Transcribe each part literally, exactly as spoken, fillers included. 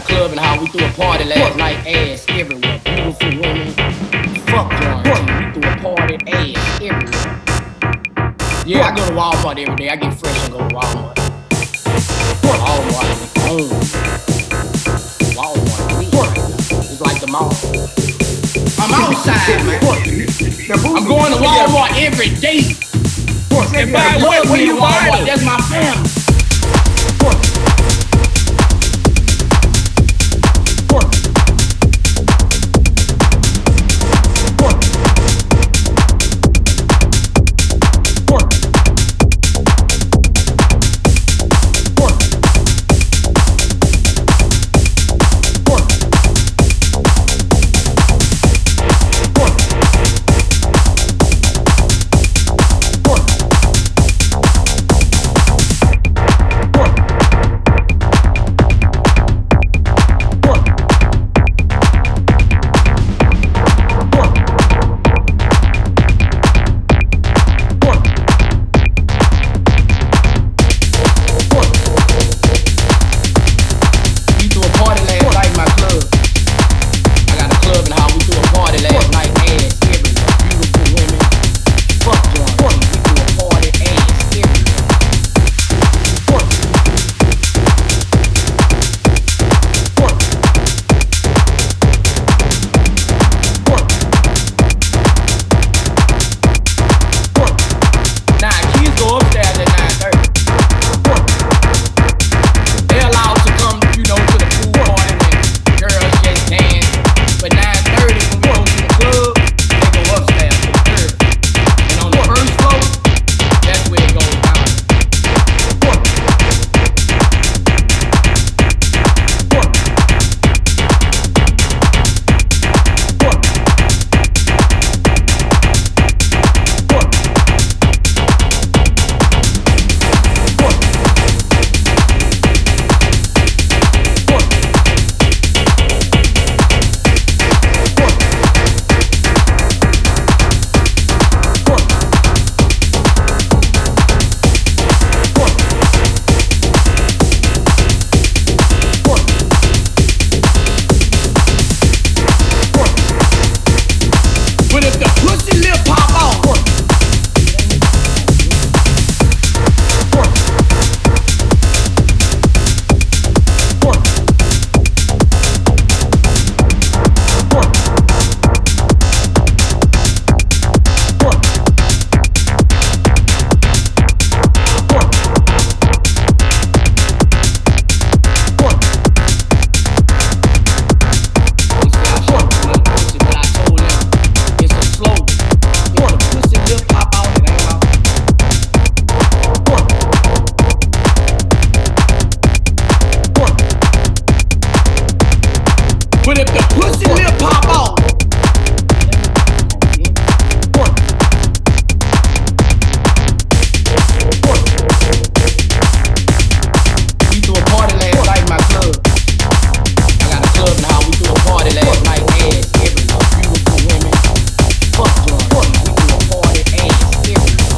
a club and how we threw a party last night. Ass everywhere, beautiful women. Fuck John T. We threw a party, ass everywhere. Yeah, I go to Walmart every day. I get fresh and go to Walmart. Walmart is home. Walmart is right. It's like the mall. I'm outside, man. I'm going to Walmart every day. And by what? What are you buying? That's my family. But if the pussy lip pop out, we threw a party last night in my club. I got a club now. We threw a party last night. Ass everywhere, beautiful women. Fuck John T. We threw a party, ass everywhere.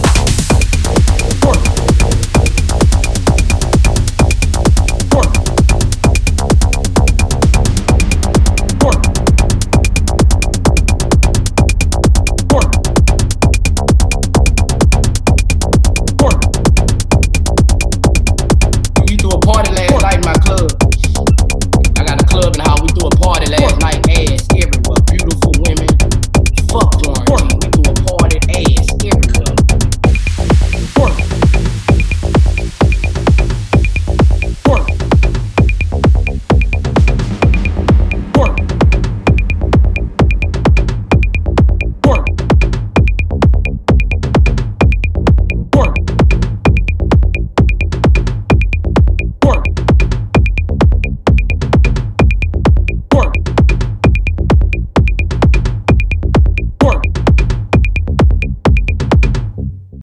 Party last night in my club. I got a club and how we threw a party last night. Ass everywhere, beautiful.